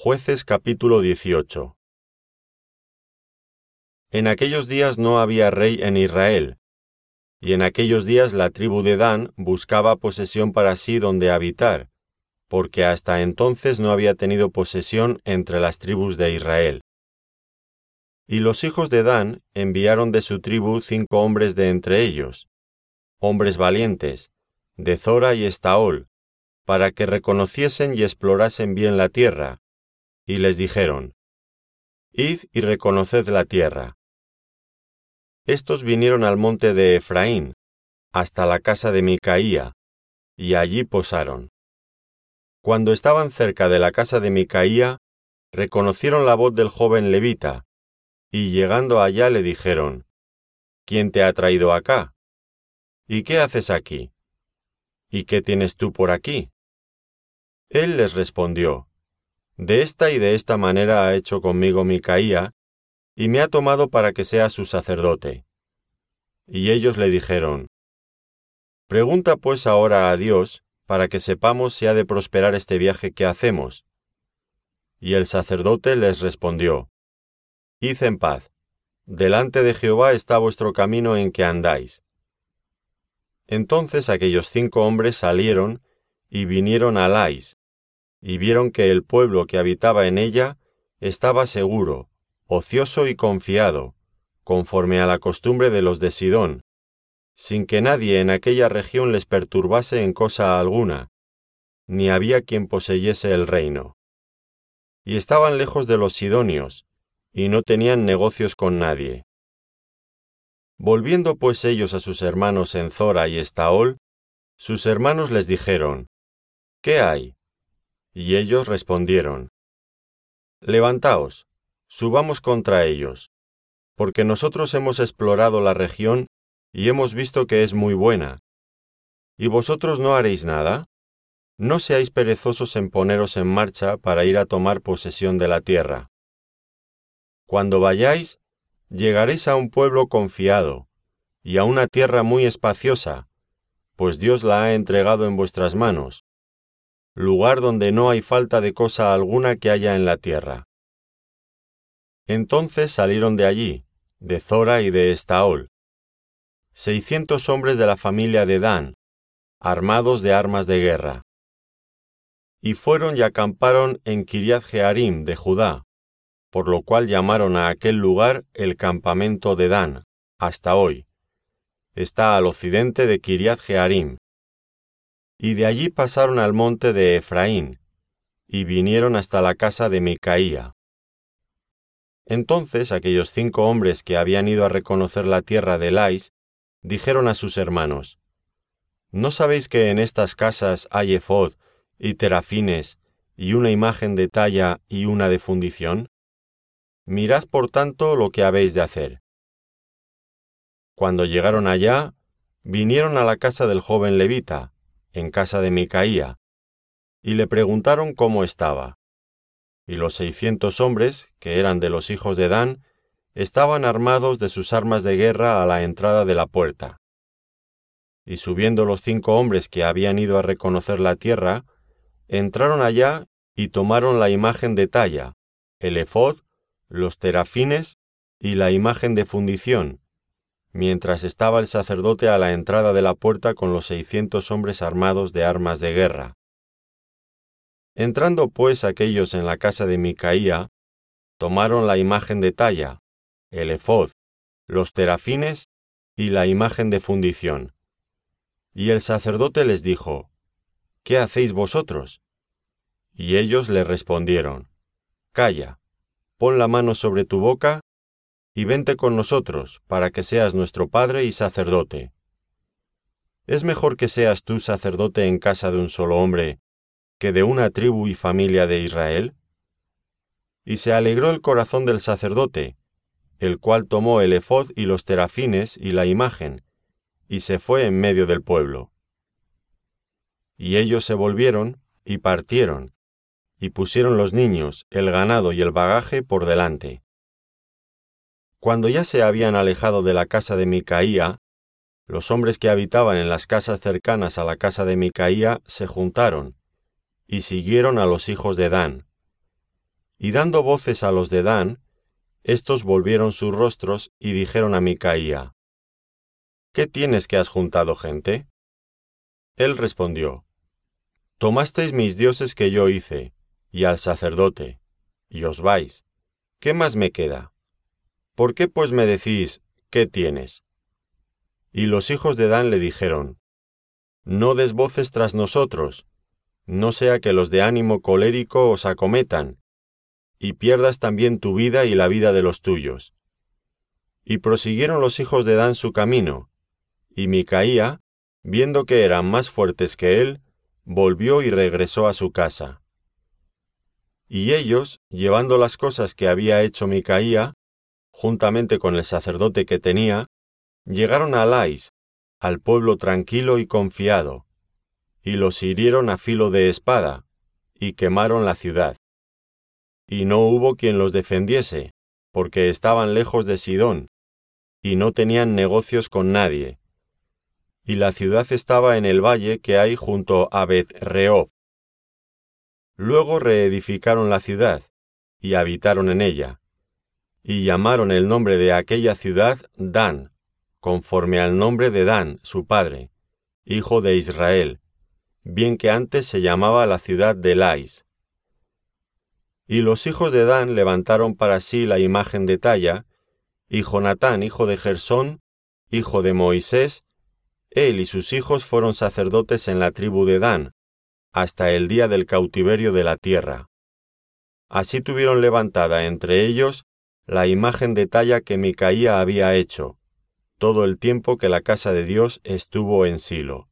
Jueces capítulo 18. En aquellos días no había rey en Israel, y en aquellos días la tribu de Dan buscaba posesión para sí donde habitar, porque hasta entonces no había tenido posesión entre las tribus de Israel. Y los hijos de Dan enviaron de su tribu 5 hombres de entre ellos, hombres valientes, de Zora y Estaol, para que reconociesen y explorasen bien la tierra, y les dijeron: Id y reconoced la tierra. Estos vinieron al monte de Efraín, hasta la casa de Micaía, y allí posaron. Cuando estaban cerca de la casa de Micaía, reconocieron la voz del joven levita, y llegando allá le dijeron: ¿Quién te ha traído acá? ¿Y qué haces aquí? ¿Y qué tienes tú por aquí? Él les respondió: De esta y de esta manera ha hecho conmigo Micaía, y me ha tomado para que sea su sacerdote. Y ellos le dijeron: Pregunta pues ahora a Dios, para que sepamos si ha de prosperar este viaje que hacemos. Y el sacerdote les respondió: Id en paz, delante de Jehová está vuestro camino en que andáis. Entonces aquellos 5 hombres salieron y vinieron a Lais, y vieron que el pueblo que habitaba en ella estaba seguro, ocioso y confiado, conforme a la costumbre de los de Sidón, sin que nadie en aquella región les perturbase en cosa alguna, ni había quien poseyese el reino. Y estaban lejos de los sidonios, y no tenían negocios con nadie. Volviendo pues ellos a sus hermanos en Zora y Estaol, sus hermanos les dijeron: ¿Qué hay? Y ellos respondieron: Levantaos, subamos contra ellos, porque nosotros hemos explorado la región y hemos visto que es muy buena. ¿Y vosotros no haréis nada? No seáis perezosos en poneros en marcha para ir a tomar posesión de la tierra. Cuando vayáis, llegaréis a un pueblo confiado, y a una tierra muy espaciosa, pues Dios la ha entregado en vuestras manos, lugar donde no hay falta de cosa alguna que haya en la tierra. Entonces salieron de allí, de Zora y de Estaol, 600 hombres de la familia de Dan, armados de armas de guerra. Y fueron y acamparon en Kiriath Jearim de Judá, por lo cual llamaron a aquel lugar el campamento de Dan, hasta hoy. Está al occidente de Kiriath Jearim. Y de allí pasaron al monte de Efraín, y vinieron hasta la casa de Micaía. Entonces aquellos 5 hombres que habían ido a reconocer la tierra de Lais, dijeron a sus hermanos: ¿No sabéis que en estas casas hay efod y terafines, y una imagen de talla y una de fundición? Mirad por tanto lo que habéis de hacer. Cuando llegaron allá, vinieron a la casa del joven levita, en casa de Micaía, y le preguntaron cómo estaba. Y los 600 hombres, que eran de los hijos de Dan, estaban armados de sus armas de guerra a la entrada de la puerta. Y subiendo los 5 hombres que habían ido a reconocer la tierra, entraron allá y tomaron la imagen de talla, el efod, los terafines y la imagen de fundición, mientras estaba el sacerdote a la entrada de la puerta con los 600 hombres armados de armas de guerra. Entrando pues aquellos en la casa de Micaía, tomaron la imagen de talla, el efod, los terafines y la imagen de fundición. Y el sacerdote les dijo: ¿Qué hacéis vosotros? Y ellos le respondieron: Calla, pon la mano sobre tu boca, y vente con nosotros, para que seas nuestro padre y sacerdote. ¿Es mejor que seas tú sacerdote en casa de un solo hombre, que de una tribu y familia de Israel? Y se alegró el corazón del sacerdote, el cual tomó el efod y los terafines y la imagen, y se fue en medio del pueblo. Y ellos se volvieron y partieron, y pusieron los niños, el ganado y el bagaje por delante. Cuando ya se habían alejado de la casa de Micaía, los hombres que habitaban en las casas cercanas a la casa de Micaía se juntaron, y siguieron a los hijos de Dan. Y dando voces a los de Dan, éstos volvieron sus rostros y dijeron a Micaía: ¿Qué tienes que has juntado gente? Él respondió: Tomasteis mis dioses que yo hice, y al sacerdote, y os vais. ¿Qué más me queda? ¿Por qué pues me decís, ¿qué tienes? Y los hijos de Dan le dijeron: No des voces tras nosotros, no sea que los de ánimo colérico os acometan, y pierdas también tu vida y la vida de los tuyos. Y prosiguieron los hijos de Dan su camino, y Micaía, viendo que eran más fuertes que él, volvió y regresó a su casa. Y ellos, llevando las cosas que había hecho Micaía, juntamente con el sacerdote que tenía, llegaron a Lais, al pueblo tranquilo y confiado, y los hirieron a filo de espada, y quemaron la ciudad. Y no hubo quien los defendiese, porque estaban lejos de Sidón, y no tenían negocios con nadie. Y la ciudad estaba en el valle que hay junto a Bet-rehob. Luego reedificaron la ciudad, y habitaron en ella, y llamaron el nombre de aquella ciudad Dan, conforme al nombre de Dan, su padre, hijo de Israel, bien que antes se llamaba la ciudad de Lais. Y los hijos de Dan levantaron para sí la imagen de talla, y Jonatán, hijo de Gersón, hijo de Moisés, él y sus hijos fueron sacerdotes en la tribu de Dan, hasta el día del cautiverio de la tierra. Así tuvieron levantada entre ellos la imagen de talla que Micaía había hecho, todo el tiempo que la casa de Dios estuvo en Silo.